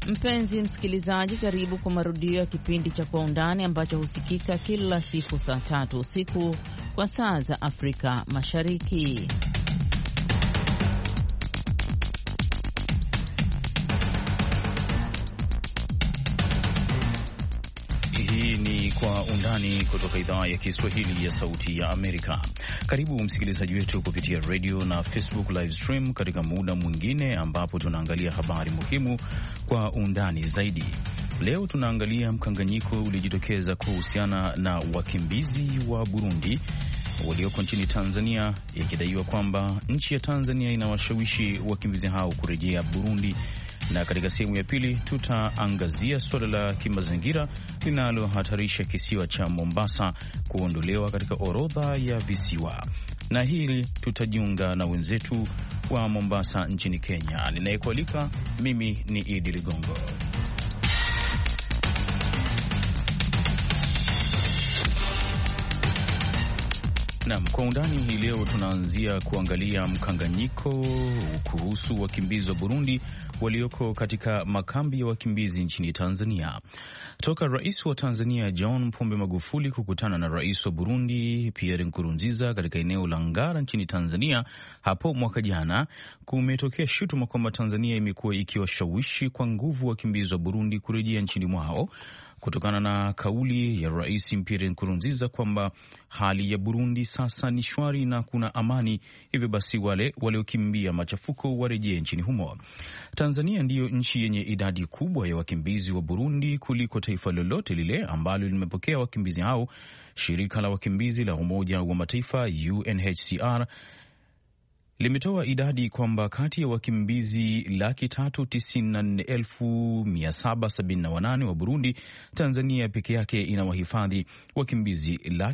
Mpenzi msikilizaji, karibu kwa marudio ya kipindi cha Kwa Undani ambacho husikika kila siku saa 3 usiku kwa saa za Afrika Mashariki. Hii ni Kwa Undani kutoka idhaa ya Kiswahili ya Sauti ya Amerika. Karibu msikilizaji wetu kupitia radio na Facebook live stream katika muda mwingine ambapo tunaangalia habari muhimu kwa undani zaidi. Leo tunaangalia mkanganyiko uliojitokeza kuhusiana na wakimbizi wa Burundi walioko nchini Tanzania, ikidaiwa kwamba nchi ya Tanzania inawashawishi wakimbizi hao kurejea Burundi. Na katika sehemu ya pili tutaangazia suala la kimazingira linalohatarisha kisiwa cha Mombasa kuondolewa katika orodha ya visiwa. Na hili tutajiunga na wenzetu wa Mombasa nchini Kenya. Ninayekualika mimi ni Idi Ligongo. Naam, Kwa Undani hii leo tunaanzia kuangalia mkanganyiko kuhusu wakimbizi wa Burundi walioko katika makambi ya wakimbizi nchini Tanzania. Toka rais wa Tanzania John Pombe Magufuli kukutana na rais wa Burundi Pierre Nkurunziza katika eneo la Ngara nchini Tanzania hapo mwaka jana, kumetokea shutuma kwamba Tanzania imekuwa ikiwashawishi kwa nguvu wakimbizi wa Burundi kurejea nchini mwao, kutokana na kauli ya rais Pierre Nkurunziza kwamba hali ya Burundi sasa ni shwari na kuna amani, hivyo basi wale waliokimbia machafuko warejee nchini humo. Tanzania ndiyo nchi yenye idadi kubwa ya wakimbizi wa Burundi kuliko taifa lolote lile ambalo limepokea wakimbizi hao. Shirika la wakimbizi la Umoja wa Mataifa UNHCR limetoa idadi kwamba kati ya wakimbizi 394,778 wa Burundi, Tanzania peke yake ina wahifadhi wakimbizi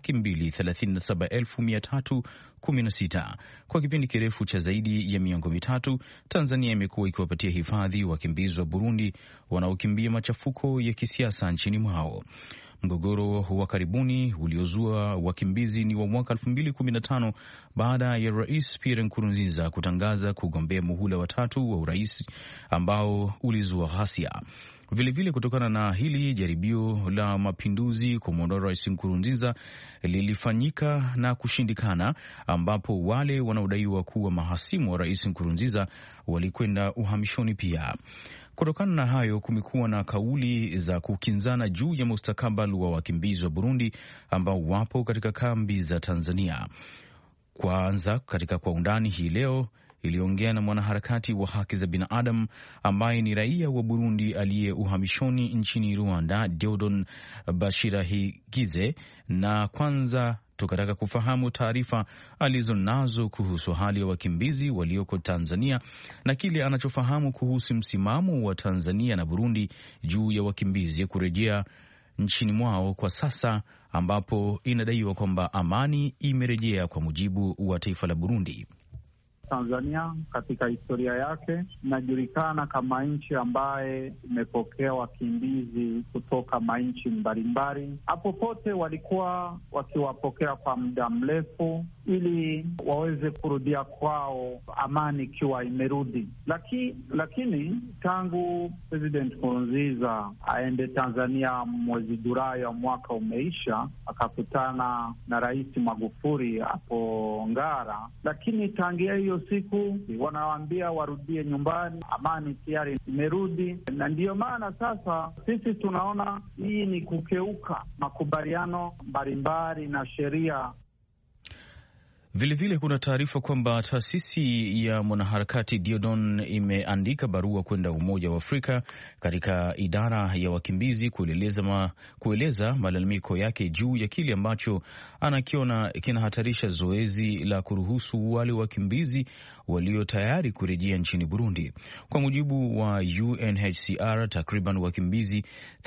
237,316. Kwa kipindi kirefu cha zaidi ya miongo mitatu, Tanzania imekuwa ikiwapatia hifadhi wakimbizi wa Burundi wanaokimbia machafuko ya kisiasa nchini mwao. Mgogoro wa karibuni uliozua wakimbizi ni wa mwaka 2015 baada ya rais Pierre Nkurunziza kutangaza kugombea muhula wa 3 wa urais ambao ulizua ghasia. Vilevile, kutokana na hili, jaribio la mapinduzi kumwondoa rais Nkurunziza lilifanyika na kushindikana, ambapo wale wanaodaiwa kuwa mahasimu wa rais Nkurunziza walikwenda uhamishoni pia. Kutokana na hayo, kumekuwa na kauli za kukinzana juu ya mustakabali wa wakimbizi wa Burundi ambao wapo katika kambi za Tanzania. Kwanza, katika Kwa Undani hii leo iliongea na mwanaharakati wa haki za binadamu ambaye ni raia wa Burundi aliye uhamishoni nchini Rwanda, Deodon Bashirahigize, na kwanza tukataka kufahamu taarifa alizonazo kuhusu hali ya wakimbizi walioko Tanzania na kile anachofahamu kuhusu msimamo wa Tanzania na Burundi juu ya wakimbizi kurejea nchini mwao kwa sasa, ambapo inadaiwa kwamba amani imerejea kwa mujibu wa taifa la Burundi. Tanzania katika historia yake inajulikana kama nchi ambaye imepokea wakimbizi kutoka manchi mbalimbali. Hapo pote walikuwa wakiwapokea kwa muda mrefu ili waweze kurudia kwao, amani ikiwa imerudi. Lakini tangu President Nkurunziza aende Tanzania mwezi Julai wa mwaka umeisha, akakutana na Rais Magufuli hapo Ngara, lakini tangia hiyo siku wanawaambia warudie nyumbani, amani tayari imerudi. Na ndiyo maana sasa sisi tunaona hii ni kukeuka makubaliano mbalimbali na sheria. Vilevile kuna taarifa kwamba taasisi ya mwanaharakati Diodon imeandika barua kwenda Umoja wa Afrika katika idara ya wakimbizi kueleza malalamiko yake juu ya kile ambacho anakiona kinahatarisha zoezi la kuruhusu wale wakimbizi walio tayari kurejea nchini Burundi. Kwa mujibu wa UNHCR, takriban wakimbizi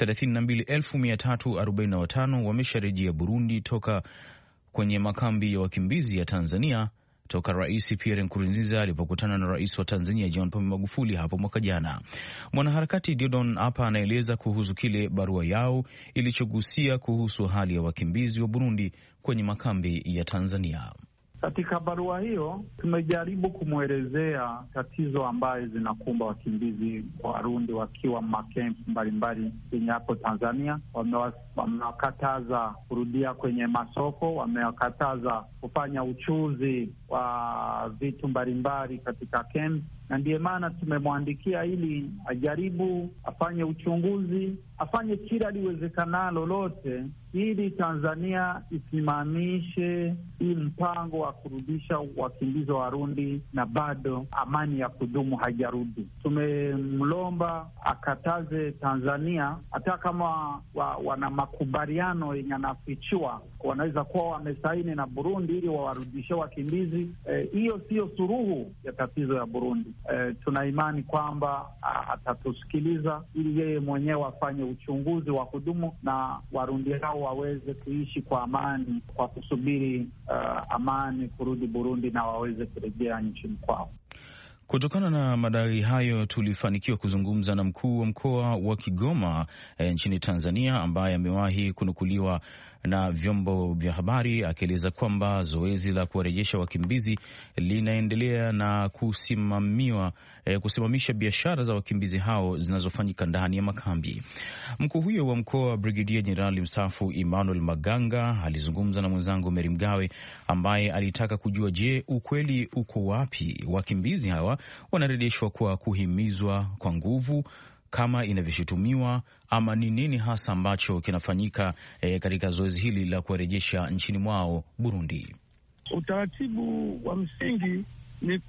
32,345 wamesharejea Burundi toka kwenye makambi ya wakimbizi ya Tanzania toka Rais Pierre Nkurunziza alipokutana na rais wa Tanzania John Pombe Magufuli hapo mwaka jana. Mwanaharakati Diodon hapa anaeleza kuhusu kile barua yao ilichogusia kuhusu hali ya wakimbizi wa Burundi kwenye makambi ya Tanzania. Katika barua hiyo tumejaribu kumwelezea tatizo ambayo zinakumba wakimbizi Warundi wakiwa makempu mbalimbali yenye hapo Tanzania. Wamewakataza kurudia kwenye masoko, wamewakataza kufanya uchuzi wa vitu mbalimbali katika kempu, na ndiyo maana tumemwandikia ili ajaribu afanye uchunguzi, afanye kila liwezekanalo lote ili Tanzania isimamishe hii mpango wa kurudisha wakimbizi wa Warundi na bado amani ya kudumu haijarudi. Tumemlomba akataze Tanzania, hata kama wana makubaliano yenye anafichua wanaweza kuwa wamesaini na Burundi ili wawarudishe wakimbizi. Hiyo siyo suluhu ya tatizo ya Burundi. Tuna imani kwamba atatusikiliza ili yeye mwenyewe afanye uchunguzi wa kudumu na Warundi hao waweze kuishi kwa amani, kwa kusubiri amani kurudi Burundi na waweze kurejea nchini kwao. Kutokana na madai hayo, tulifanikiwa kuzungumza na mkuu wa mkoa wa Kigoma nchini Tanzania, ambaye amewahi kunukuliwa na vyombo vya habari akieleza kwamba zoezi la kuwarejesha wakimbizi linaendelea na kusimamisha biashara za wakimbizi hao zinazofanyika ndani ya makambi. Mkuu huyo wa mkoa, Brigedia Jenerali mstaafu Emmanuel Maganga, alizungumza na mwenzangu Meri Mgawe ambaye alitaka kujua, je, ukweli uko wapi? Wakimbizi hawa wanarejeshwa kwa kuhimizwa kwa nguvu kama inavyoshutumiwa, ama ni nini hasa ambacho kinafanyika katika zoezi hili la kuwarejesha nchini mwao Burundi? Utaratibu wa msingi ni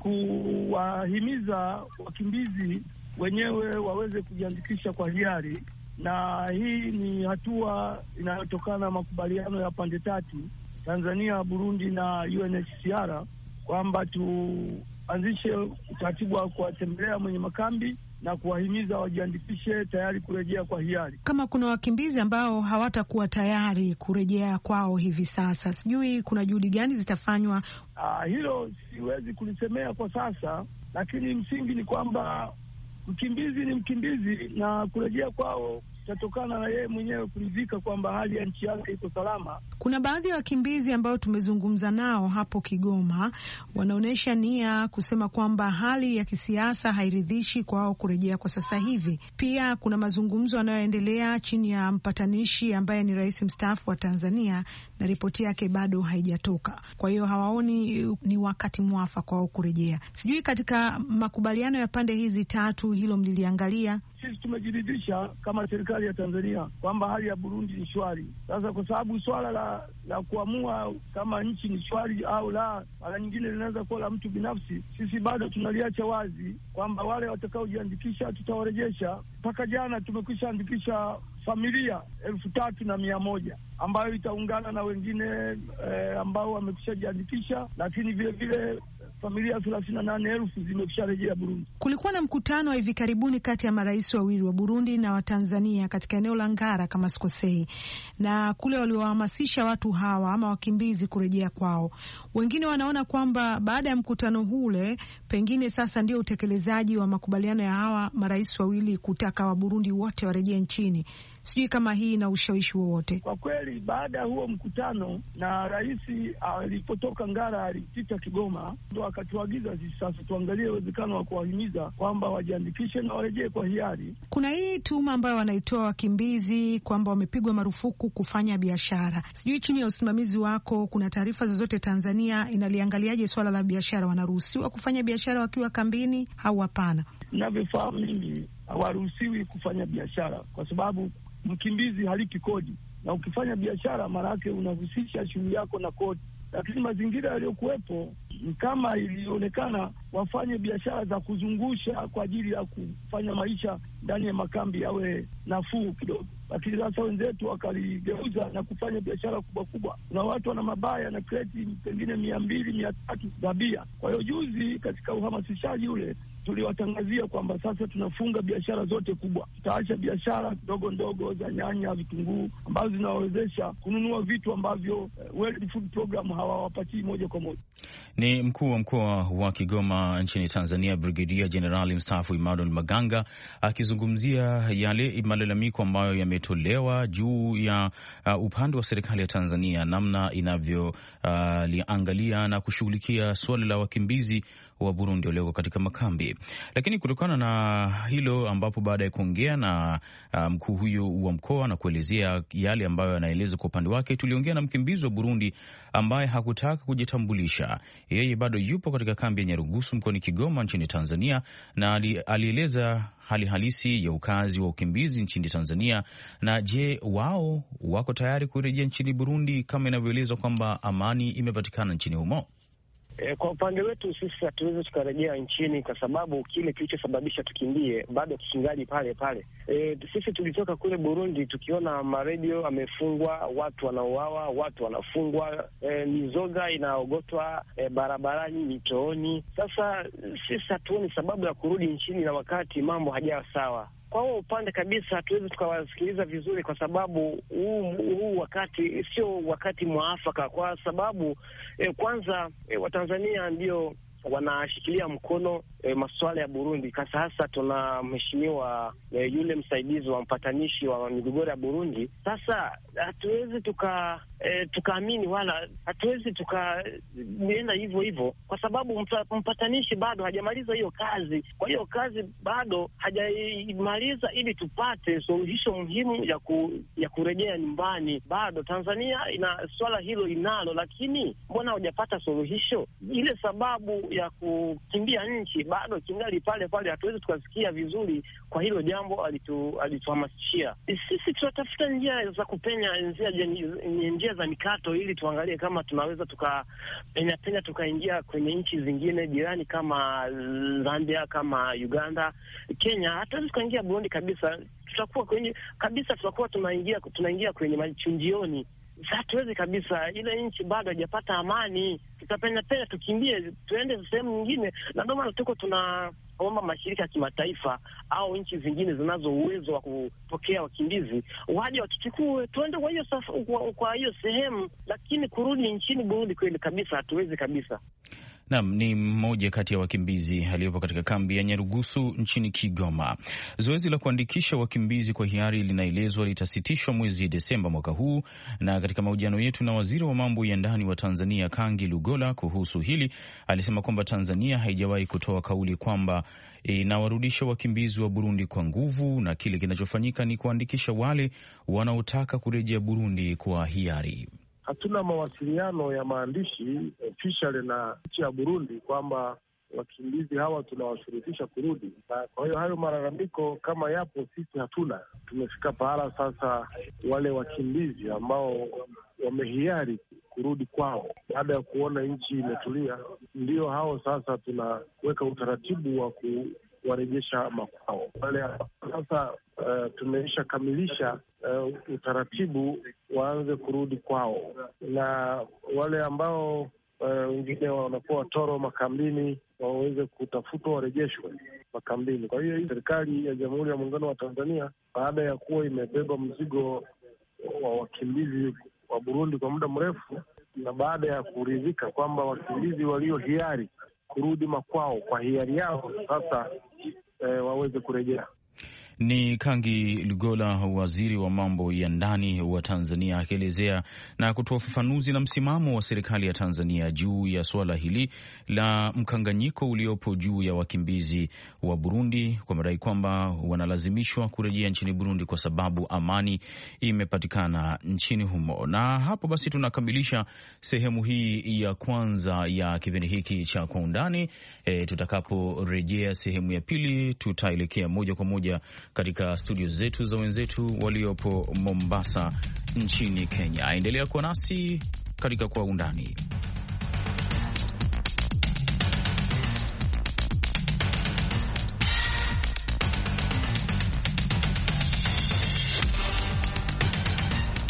kuwahimiza wakimbizi wenyewe waweze kujiandikisha kwa hiari, na hii ni hatua inayotokana na makubaliano ya pande tatu, Tanzania, Burundi na UNHCR, kwamba tuanzishe utaratibu wa kuwatembelea mwenye makambi na kuwahimiza wajiandikishe tayari kurejea kwa hiari. Kama kuna wakimbizi ambao hawatakuwa tayari kurejea kwao hivi sasa, sijui kuna juhudi gani zitafanywa? Hilo siwezi kulisemea kwa sasa, lakini msingi ni kwamba mkimbizi ni mkimbizi na kurejea kwao itatokana na yeye mwenyewe kuridhika kwamba hali ya nchi yake iko salama. Kuna baadhi ya wakimbizi ambao tumezungumza nao hapo Kigoma wanaonyesha nia kusema kwamba hali ya kisiasa hairidhishi kwao kurejea kwa sasa hivi. Pia kuna mazungumzo yanayoendelea chini ya mpatanishi ambaye ni rais mstaafu wa Tanzania, na ripoti yake bado haijatoka. Kwa hiyo hawaoni ni wakati mwafaka wao kurejea. Sijui katika makubaliano ya pande hizi tatu hilo mliliangalia? Sisi tumejiridhisha kama serikali ya Tanzania kwamba hali ya Burundi ni shwari. Sasa kwa sababu swala la kuamua kama nchi ni shwari au la, mara nyingine linaweza kuwa la mtu binafsi, sisi bado tunaliacha wazi kwamba wale watakaojiandikisha tutawarejesha. Mpaka jana tumekwisha andikisha familia 3,100 ambayo itaungana na wengine ambao wamekwisha jiandikisha, lakini vile vile familia 38,000 zimekwisharejea Burundi. Kulikuwa na mkutano wa hivi karibuni kati ya marais wawili wa Burundi na wa Tanzania katika eneo la Ngara kama sikosei, na kule waliohamasisha watu hawa ama wakimbizi kurejea kwao. Wengine wanaona kwamba baada ya mkutano ule pengine sasa ndio utekelezaji wa makubaliano ya hawa marais wawili kutaka wa Burundi wote warejee nchini. Sijui kama hii ina ushawishi wowote. Kwa kweli baada ya huo mkutano na rais alipotoka Ngara alipita Kigoma, ndo akatuagiza sisi sasa tuangalie uwezekano wa kuwahimiza kwamba wajiandikishe na warejee kwa hiari. Kuna hii tuma ambayo wanaitoa wakimbizi kwamba wamepigwa marufuku kufanya biashara. Sijui chini ya usimamizi wako kuna taarifa zozote Tanzania inaliangaliaje swala la biashara? Wanaruhusiwa kufanya biashara wakiwa kambini au hapana? Ninavyofahamu mimi hawaruhusiwi kufanya biashara kwa sababu mkimbizi halipi kodi, na ukifanya biashara maana yake unahusisha shughuli yako na kodi. Lakini mazingira yaliyokuwepo ni kama ilionekana wafanye biashara za kuzungusha kwa ajili ya kufanya maisha ndani ya makambi yawe nafuu kidogo, lakini sasa wenzetu wakaligeuza na kufanya biashara kubwa kubwa. Kuna watu wana mabaya na kreti pengine 200-300 za bia. Kwa hiyo juzi katika uhamasishaji ule tuliwatangazia kwamba sasa tunafunga biashara zote kubwa, tutaacha biashara ndogo ndogo za nyanya, vitunguu ambazo zinawezesha kununua vitu ambavyo World Food Program hawawapatii moja kwa moja. Ni mkuu wa mkoa wa Kigoma Kigoma nchini Tanzania, Brigedia Jenerali mstaafu Emmanuel Maganga akizungumzia yale malalamiko ambayo yametolewa juu ya upande wa serikali ya Tanzania, namna inavyoliangalia na kushughulikia suala la wakimbizi wa Burundi walioko katika makambi. Lakini kutokana na hilo, ambapo baada ya kuongea na mkuu huyu wa mkoa na kuelezea yale ambayo anaeleza kwa upande wake, tuliongea na mkimbizi wa Burundi ambaye hakutaka kujitambulisha. Yeye bado yupo katika kambi ya Nyarugusu mkoani Kigoma nchini Tanzania, na alieleza hali halisi ya ukazi wa ukimbizi nchini Tanzania. Na je, wao wako tayari kurejea nchini Burundi kama inavyoelezwa kwamba amani imepatikana nchini humo? Kwa upande wetu sisi hatuwezi tukarejea nchini kwa sababu kile kilichosababisha tukimbie bado kikingali pale pale. Sisi tulitoka kule Burundi tukiona maredio amefungwa, watu wanauawa, watu wanafungwa, mizoga inaogotwa barabarani, mitooni. Sasa sisi hatuoni sababu ya kurudi nchini na wakati mambo hajawa sawa. Kwa hiyo upande kabisa hatuwezi tukawasikiliza vizuri kwa sababu huu wakati sio wakati mwafaka, kwa sababu kwanza Watanzania ndio wanashikilia mkono masuala ya Burundi. Hasa tuna mheshimiwa yule msaidizi wa mpatanishi wa migogoro ya Burundi. Sasa hatuwezi tukaamini wala hatuwezi tukaenda hivyo hivyo kwa sababu mpatanishi bado hajamaliza hiyo kazi. Kwa hiyo kazi bado hajaimaliza ili tupate suluhisho muhimu ya kurejea nyumbani. Bado Tanzania ina swala hilo inalo, lakini mbona hujapata suluhisho? Ile sababu ya kukimbia nchi bado kingali pale pale, hatuwezi tukasikia vizuri kwa hilo jambo alituhamasishia. Sisi tunatafuta njia za kupenya, njia za mikato ili tuangalie kama tunaweza tukapenya tukaingia kwenye nchi zingine jirani kama Zambia, kama Uganda, Kenya. Hatuwezi tukaingia Burundi kabisa, tutakuwa tunaingia kwenye machunjioni. Hatuwezi kabisa, ile nchi bado haijapata amani. Tutapenya tukimbie tuende sehemu nyingine, na ndio maana tuko tunaomba mashirika ya kimataifa au nchi zingine zinazo uwezo wa kupokea wakimbizi waje watuchukue tuende kwa hiyo sehemu, lakini kurudi nchini Burundi kweli kabisa hatuwezi kabisa. Naam, ni mmoja kati ya wakimbizi aliyepo katika kambi ya Nyarugusu nchini Kigoma. Zoezi la kuandikisha wakimbizi kwa hiari linaelezwa litasitishwa mwezi Desemba mwaka huu, na katika mahojiano yetu na waziri wa mambo ya ndani wa Tanzania Kangi Lugola kuhusu hili, alisema kwamba Tanzania haijawahi kutoa kauli kwamba inawarudisha wakimbizi wa Burundi kwa nguvu, na kile kinachofanyika ni kuandikisha wale wanaotaka kurejea Burundi kwa hiari. Hatuna mawasiliano ya maandishi official na nchi ya Burundi kwamba wakimbizi hawa tunawashurutisha kurudi. Kwa hiyo hayo malalamiko kama yapo, sisi hatuna. Tumefika pahala sasa, wale wakimbizi ambao wamehiari kurudi kwao baada ya kuona nchi imetulia, ndio hao sasa tunaweka utaratibu wa kuwarejesha makwao. Wale sasa tumeisha kamilisha utaratibu waanze kurudi kwao, na wale ambao wengine wanakuwa watoro makambini waweze kutafutwa warejeshwe makambini. Kwa hiyo serikali ya Jamhuri ya Muungano wa Tanzania, baada ya kuwa imebeba mzigo wa wakimbizi wa Burundi kwa muda mrefu, na baada ya kuridhika kwamba wakimbizi walio hiari kurudi makwao kwa hiari yao sasa waweze kurejea. Ni Kangi Lugola, waziri wa mambo ya ndani wa Tanzania, akielezea na kutoa ufafanuzi na msimamo wa serikali ya Tanzania juu ya suala hili la mkanganyiko uliopo juu ya wakimbizi wa Burundi kwa madai kwamba wanalazimishwa kurejea nchini Burundi kwa sababu amani imepatikana nchini humo. Na hapo basi tunakamilisha sehemu hii ya kwanza ya kipindi hiki cha Kwa Undani. Tutakaporejea sehemu ya pili, tutaelekea moja kwa moja katika studio zetu za wenzetu waliopo Mombasa nchini Kenya. Endelea kuwa nasi katika Kwa Undani.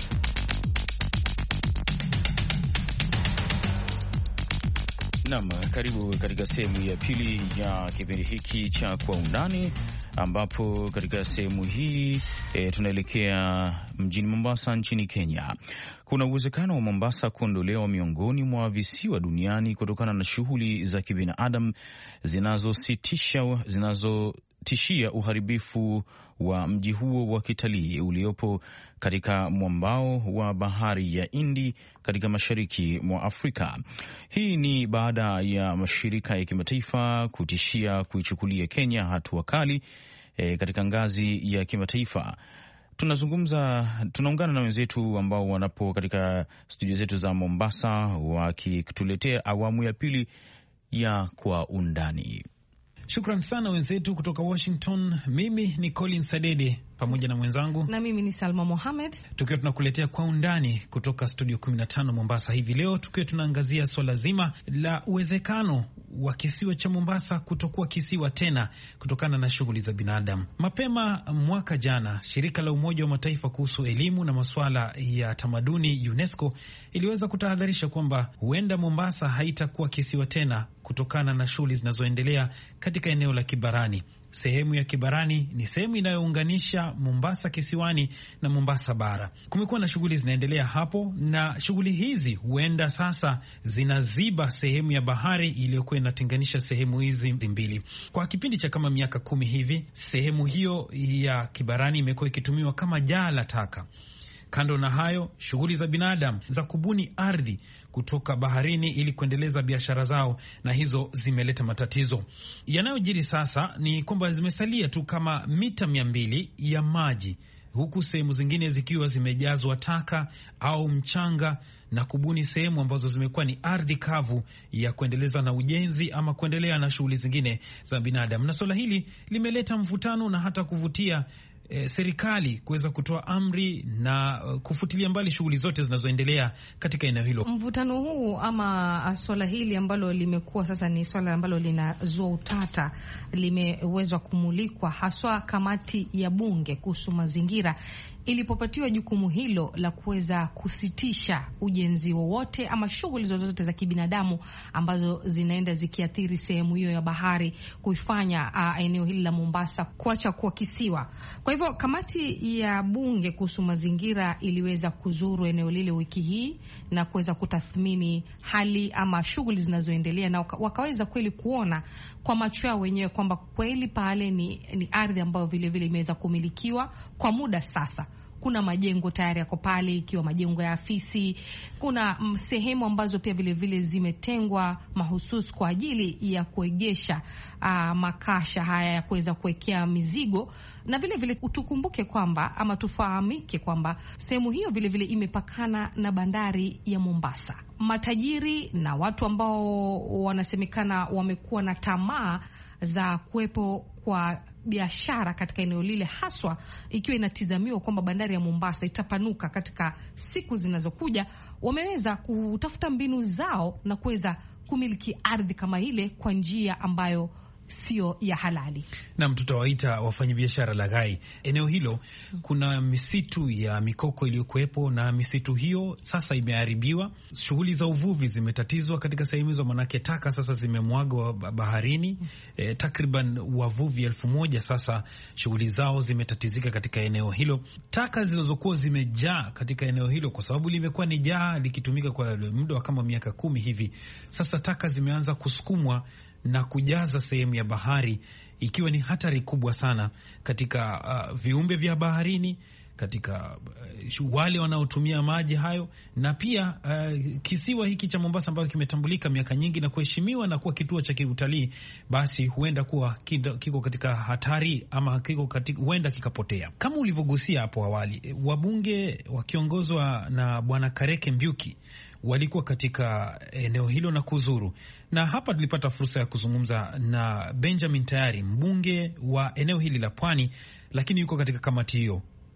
Naam, karibu katika sehemu ya pili ya kipindi hiki cha Kwa Undani, ambapo katika sehemu hii tunaelekea mjini Mombasa nchini Kenya. Kuna uwezekano wa Mombasa kuondolewa miongoni mwa visiwa duniani kutokana na shughuli za kibinadamu zinazotishia uharibifu wa mji huo wa kitalii uliopo katika mwambao wa bahari ya Hindi katika mashariki mwa Afrika. Hii ni baada ya mashirika ya kimataifa kutishia kuichukulia Kenya hatua kali katika ngazi ya kimataifa. Tunaungana na wenzetu ambao wanapo katika studio zetu za Mombasa wakituletea awamu ya pili ya Kwa Undani. Shukran sana wenzetu kutoka Washington. Mimi ni Colin Sadede pamoja na mwenzangu, na mimi ni Salma Mohamed, tukiwa tunakuletea Kwa Undani kutoka studio 15 Mombasa hivi leo, tukiwa tunaangazia swala zima la uwezekano wa kisiwa cha Mombasa kutokuwa kisiwa tena kutokana na shughuli za binadamu. Mapema mwaka jana, shirika la Umoja wa Mataifa kuhusu elimu na masuala ya tamaduni UNESCO iliweza kutahadharisha kwamba huenda Mombasa haitakuwa kisiwa tena kutokana na shughuli zinazoendelea katika eneo la Kibarani. Sehemu ya Kibarani ni sehemu inayounganisha Mombasa kisiwani na Mombasa bara. Kumekuwa na shughuli zinaendelea hapo, na shughuli hizi huenda sasa zinaziba sehemu ya bahari iliyokuwa inatenganisha sehemu hizi mbili. Kwa kipindi cha kama miaka 10 hivi, sehemu hiyo ya Kibarani imekuwa ikitumiwa kama jaa la taka. Kando na hayo, shughuli za binadamu za kubuni ardhi kutoka baharini ili kuendeleza biashara zao, na hizo zimeleta matatizo. Yanayojiri sasa ni kwamba zimesalia tu kama mita 200 ya maji, huku sehemu zingine zikiwa zimejazwa taka au mchanga, na kubuni sehemu ambazo zimekuwa ni ardhi kavu ya kuendeleza na ujenzi ama kuendelea na shughuli zingine za binadamu. Na swala hili limeleta mvutano na hata kuvutia serikali kuweza kutoa amri na kufutilia mbali shughuli zote zinazoendelea katika eneo hilo. Mvutano huu ama swala hili ambalo limekuwa sasa ni swala ambalo linazua utata, limewezwa kumulikwa haswa kamati ya bunge kuhusu mazingira ilipopatiwa jukumu hilo la kuweza kusitisha ujenzi wowote ama shughuli zozote za kibinadamu ambazo zinaenda zikiathiri sehemu hiyo ya bahari, kuifanya eneo hili la Mombasa kuacha kuwa kisiwa. Kwa hivyo kamati ya bunge kuhusu mazingira iliweza kuzuru eneo lile wiki hii na kuweza kutathmini hali ama shughuli zinazoendelea, na wakaweza kweli kuona kwa macho yao wenyewe kwamba kweli pale ni ardhi ambayo vile vile imeweza kumilikiwa kwa muda sasa. Kuna majengo tayari yako pale, ikiwa majengo ya afisi. Kuna sehemu ambazo pia vile vile zimetengwa mahususi kwa ajili ya kuegesha makasha haya ya kuweza kuwekea mizigo. Na vile vile tukumbuke kwamba ama tufahamike kwamba sehemu hiyo vile vile imepakana na bandari ya Mombasa. Matajiri na watu ambao wanasemekana wamekuwa na tamaa za kuwepo kwa biashara katika eneo lile, haswa ikiwa inatizamiwa kwamba bandari ya Mombasa itapanuka katika siku zinazokuja, wameweza kutafuta mbinu zao na kuweza kumiliki ardhi kama ile kwa njia ambayo sio ya halali. Naam, tutawaita wafanyabiashara laghai. Eneo hilo kuna misitu ya mikoko iliyokuwepo, na misitu hiyo sasa imeharibiwa. Shughuli za uvuvi zimetatizwa katika sehemu hizo, manake taka sasa zimemwagwa baharini. Takriban wavuvi 1000 sasa shughuli zao zimetatizika katika eneo hilo. Taka zilizokuwa zimejaa katika eneo hilo, kwa sababu limekuwa ni jaa likitumika kwa muda wa kama miaka 10 hivi, sasa taka zimeanza kusukumwa na kujaza sehemu ya bahari, ikiwa ni hatari kubwa sana katika viumbe vya baharini, katika wale wanaotumia maji hayo, na pia kisiwa hiki cha Mombasa ambacho kimetambulika miaka nyingi na kuheshimiwa na kuwa kituo cha kiutalii, basi huenda kuwa kiko katika hatari ama huenda kikapotea. Kama ulivyogusia hapo awali, wabunge wakiongozwa na Bwana Kareke Mbiuki walikuwa katika eneo hilo na kuzuru, na hapa tulipata fursa ya kuzungumza na Benjamin Tayari, mbunge wa eneo hili la Pwani, lakini yuko katika kamati hiyo.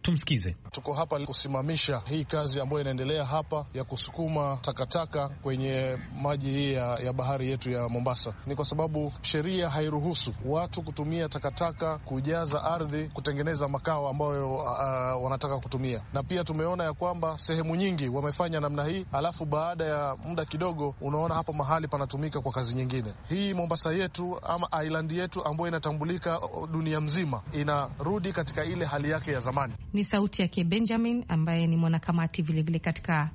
Tumsikize. Tuko hapa kusimamisha hii kazi ambayo inaendelea hapa ya kusukuma takataka kwenye maji hii ya bahari yetu ya Mombasa. Ni kwa sababu sheria hairuhusu watu kutumia takataka kujaza ardhi kutengeneza makao ambayo wanataka kutumia, na pia tumeona ya kwamba sehemu nyingi wamefanya namna hii, alafu baada ya muda kidogo unaona hapa mahali panatumika kwa kazi nyingine. Hii Mombasa yetu ama island yetu ambayo inatambulika dunia mzima inarudi katika ile hali yake ya zamani. Ni sauti yake Benjamin ambaye ni mwanakamati vilevile katika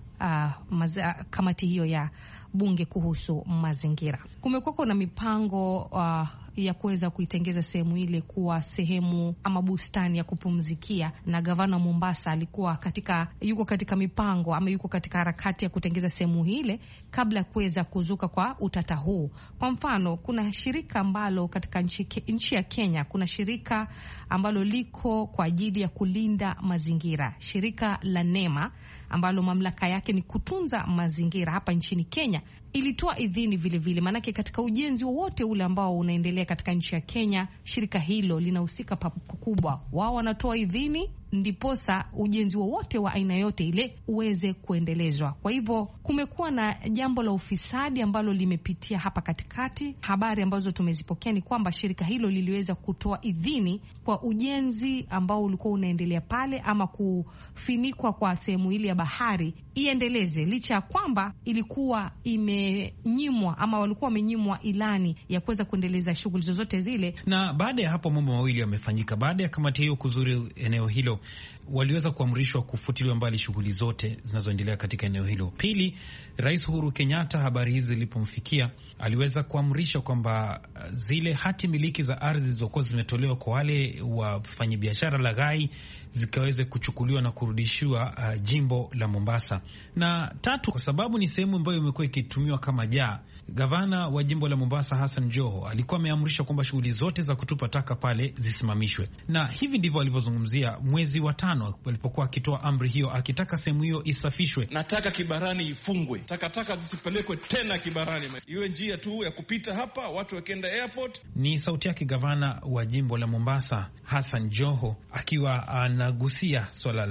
kamati hiyo ya bunge kuhusu mazingira. Kumekuwa na mipango ya kuweza kuitengeza sehemu ile kuwa sehemu ama bustani ya kupumzikia, na gavana wa Mombasa yuko katika mipango ama yuko katika harakati ya kutengeza sehemu ile kabla ya kuweza kuzuka kwa utata huu. Kwa mfano, kuna shirika ambalo katika nchi ya Kenya, kuna shirika ambalo liko kwa ajili ya kulinda mazingira, shirika la NEMA ambalo mamlaka yake ni kutunza mazingira hapa nchini Kenya, ilitoa idhini vile, maanake katika ujenzi wowote ule ambao unaendelea katika nchi ya Kenya, shirika hilo linahusika pakubwa. Wao wanatoa idhini ndiposa ujenzi wowote wa aina yote ile uweze kuendelezwa. Kwa hivyo kumekuwa na jambo la ufisadi ambalo limepitia hapa katikati. Habari ambazo tumezipokea ni kwamba shirika hilo liliweza kutoa idhini kwa ujenzi ambao ulikuwa unaendelea pale, ama kufinikwa kwa sehemu ile ya bahari iendeleze, licha ya kwamba ilikuwa imenyimwa ama walikuwa wamenyimwa ilani ya kuweza kuendeleza shughuli zozote zile. Na baada ya hapo mambo mawili yamefanyika. Baada ya kamati hiyo kuzuri eneo hilo, waliweza kuamrishwa kufutiliwa mbali shughuli zote zinazoendelea katika eneo hilo. Pili, Rais Uhuru Kenyatta, habari hizi zilipomfikia, aliweza kuamrisha kwamba zile hati miliki za ardhi zilizokuwa zimetolewa kwa wale wafanyabiashara laghai zikaweze kuchukuliwa na kurudishiwa jimbo la Mombasa. Na tatu, kwa sababu ni sehemu ambayo imekuwa ikitumiwa kama jaa, gavana wa jimbo la Mombasa Hassan Joho alikuwa ameamrisha kwamba shughuli zote za kutupa taka pale zisimamishwe. Na hivi ndivyo alivyozungumzia mwezi wa 5 walipokuwa akitoa amri hiyo, akitaka sehemu hiyo isafishwe. Nataka Kibarani ifungwe, takataka zisipelekwe tena Kibarani, iwe njia tu ya kupita hapa watu wakienda airport. Ni sauti yake gavana wa jimbo la Mombasa Hassan Joho akiwa anagusia swala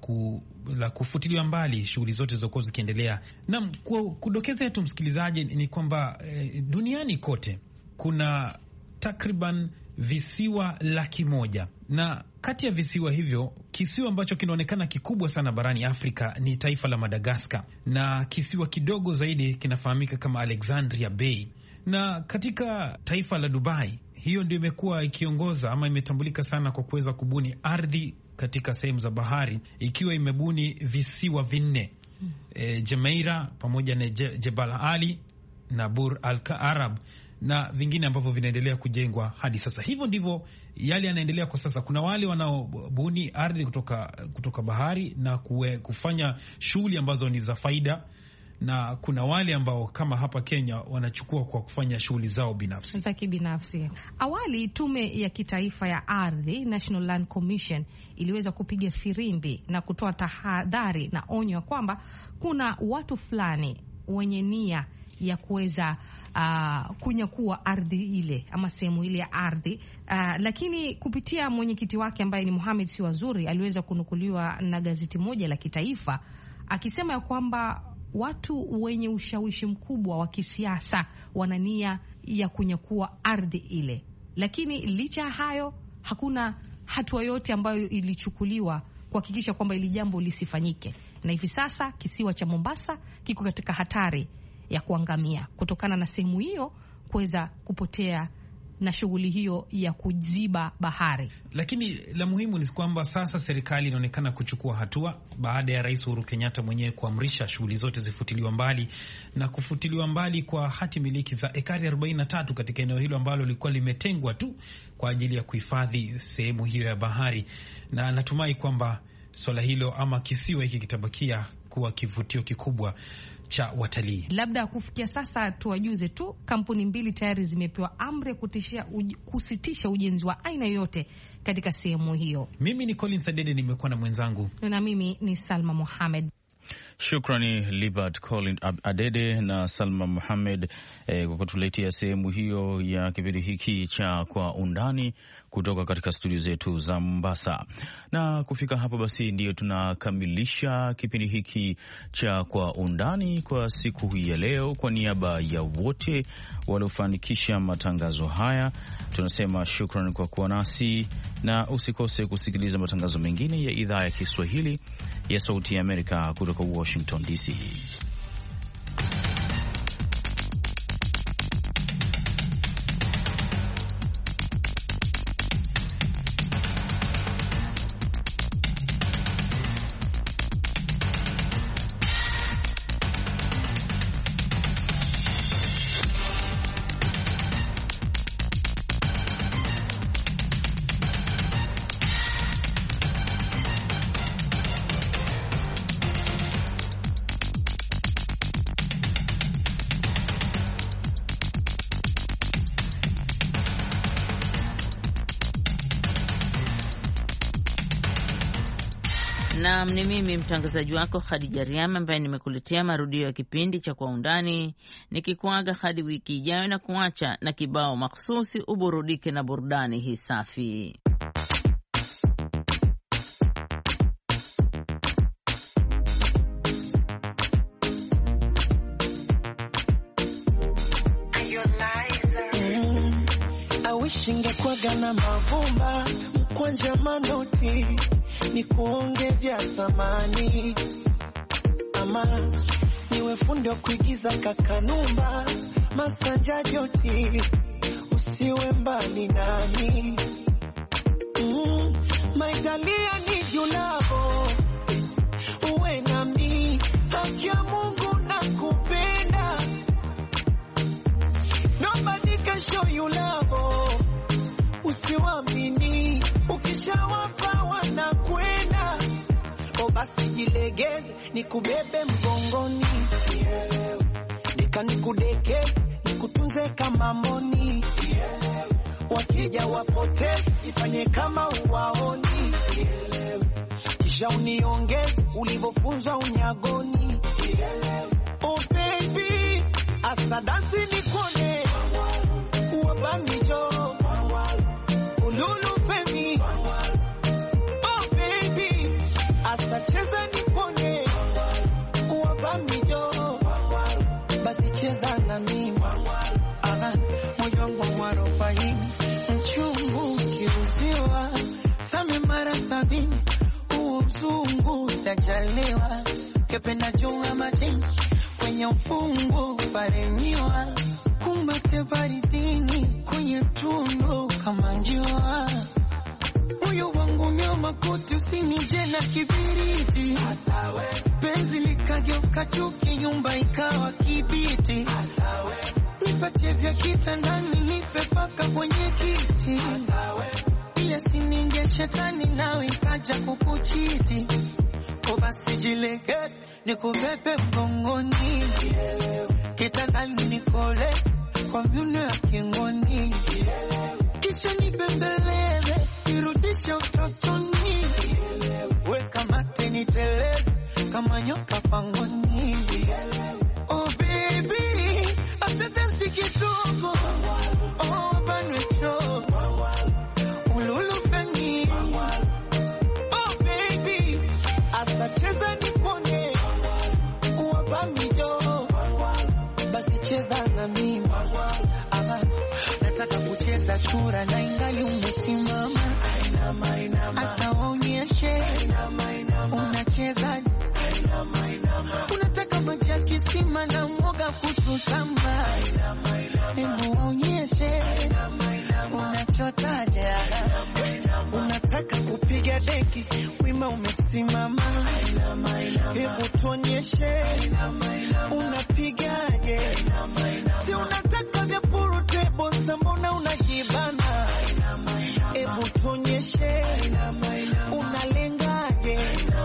la kufutiliwa mbali shughuli zote zilizokuwa zikiendelea. Na kudokeza yetu msikilizaji ni kwamba duniani kote kuna takriban visiwa 100,000, na kati ya visiwa hivyo kisiwa ambacho kinaonekana kikubwa sana barani Afrika ni taifa la Madagascar, na kisiwa kidogo zaidi kinafahamika kama Alexandria Bay. Na katika taifa la Dubai, hiyo ndio imekuwa ikiongoza ama imetambulika sana kwa kuweza kubuni ardhi katika sehemu za bahari, ikiwa imebuni visiwa 4, Jumeirah pamoja na Jebel Ali na Bur Al Arab na vingine ambavyo vinaendelea kujengwa hadi sasa. Hivyo ndivyo yale yanaendelea kwa sasa. Kuna wale wanaobuni ardhi kutoka bahari na kufanya shughuli ambazo ni za faida, na kuna wale ambao kama hapa Kenya wanachukua kwa kufanya shughuli zao binafsi za kibinafsi. Awali tume ya kitaifa ya ardhi, National Land Commission, iliweza kupiga firimbi na kutoa tahadhari na onyo kwamba kuna watu fulani wenye nia ya kuweza kunyakua ardhi ile ama sehemu ile ya ardhi, lakini kupitia mwenyekiti wake ambaye ni Mohamed Siwazuri, aliweza kunukuliwa na gazeti moja la kitaifa akisema ya kwamba watu wenye ushawishi mkubwa wa kisiasa wana nia ya kunyakua ardhi ile, lakini licha ya hayo hakuna hatua yote ambayo ilichukuliwa kuhakikisha kwamba ili jambo lisifanyike, na hivi sasa kisiwa cha Mombasa kiko katika hatari ya kuangamia kutokana na sehemu hiyo kuweza kupotea na shughuli hiyo ya kuziba bahari. Lakini la muhimu ni kwamba sasa serikali inaonekana kuchukua hatua baada ya Rais Uhuru Kenyatta mwenyewe kuamrisha shughuli zote zifutiliwa mbali, na kufutiliwa mbali kwa hati miliki za ekari 43 katika eneo hilo ambalo lilikuwa limetengwa tu kwa ajili ya kuhifadhi sehemu hiyo ya bahari. Na natumai kwamba swala hilo ama kisiwa hiki kitabakia kuwa kivutio kikubwa cha watalii. Labda kufikia sasa tuwajuze tu, kampuni 2 tayari zimepewa amri ya kusitisha ujenzi wa aina yoyote katika sehemu hiyo. Mimi ni Colin Sadede, nimekuwa na mwenzangu, na mimi ni Salma Mohamed. Shukrani Libert Colin Adede na Salma Muhamed kwa kutuletea sehemu hiyo ya kipindi hiki cha Kwa Undani kutoka katika studio zetu za Mombasa. Na kufika hapo basi ndiyo tunakamilisha kipindi hiki cha Kwa Undani kwa siku hii ya leo. Kwa niaba ya wote waliofanikisha matangazo haya tunasema shukrani kwa kuwa nasi, na usikose kusikiliza matangazo mengine ya idhaa ya Kiswahili ya Sauti ya Amerika kutoka Washington DC. Naam, ni mimi mtangazaji wako Khadija Riami ambaye nimekuletea marudio ya kipindi cha Kwa Undani, nikikuaga hadi wiki ijayo na kuacha na kibao mahsusi uburudike na burudani hii safi. Shingekwaga na mavumba mkwanja manoti ni kuonge vya thamani, ama niwe fundi wa kuigiza kakanumba masanja joti usiwe mbali nami. Maitalia ni julavo uwe nami, haki ya Mungu na kupenda. Nobody can show you love, usiwamini, ukishawapa wanakwenda. O basi jilegeze, nikubebe mgongoni, nikudekeze, nikutunze kama mboni. Wakija wapote, ifanye kama uwaoni. Kisha uniongeze, ulivyofunzwa unyagoni. Oh baby, asadasi nikone, uwabamijo ululu femi. Oh baby, asacheza nikone, uwabamijo basi cheza na mimi. Moyo wangu warobaini, mchungu kiuziwa, same mara 70, uo mzungu sajaliwa. Kependa chunga majini, kwenye ufungu paremiwa. Kumbate baridini, kwenye tundu kama njiwa. Moyo wangu nyoma kote, usinije na kibiriti. Penzi likageuka chuki, nyumba ikawa kibiti. Nipatie vya kitandani, nipe paka kwenye kiti. Ile sininge shetani nawe ikaja kukuchiti. Kwa basi jilegeze, nikubebe mgongoni. Kitandani nikoleze, kwa miuno ya kingoni. Kisha nibembeleze, nirudishe utotoni. Weka mate niteleze, kama nyoka pangoni. Oh baby, asante kidogo. Oh banwecho, ululu feni. Oh baby, asacheza nikone, uwabamijo basi cheza na mimi. Nataka kucheza chura na ingali umesimama. Asa waonyeshe unacheza. Unataka maji ya kisima na mwoga kututamba. Hebu waonyeshe unachotaje. Unataka kupiga deki, wima umesimama. Hebu tuonyeshe unapigaje. Si unataka vya purutebo, mbona unajibana. Hebu tuonyeshe unalengaje.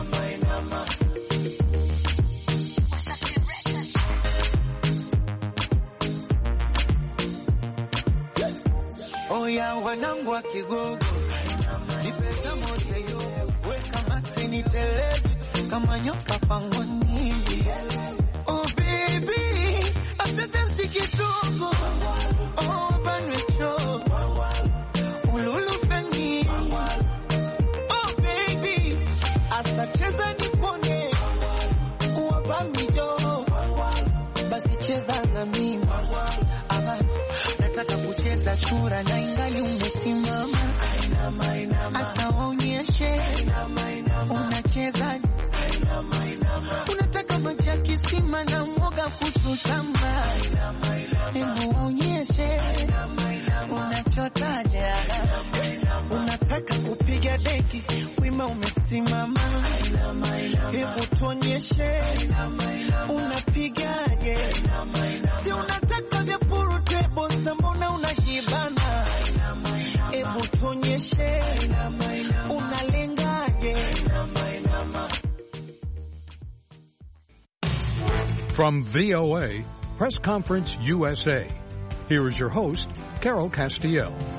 Oya wanangu wa Kigogo, nipesa moja yo, weka mate niteleze. kama nyoka pangoni. Oh baby, asante si kidogo. Oh banwecho, ululu feni. Oh baby, asacheza nipone. Uwabamido, basi cheza na mimi. Nataka kucheza chura na ingali umesimama. Asa waonyeshe unacheza. Unataka maji ya kisima na mwoga kuchutama. Hebu waonyeshe unachotaje. Unataka kupiga deki wima umesimama. Hebu tuonyeshe unapigaje. Si unataka vya purute bosa mbona unajibana. Hebu tuonyeshe unalengaje. From VOA, Press Conference USA, here is your host, Carol Castiel.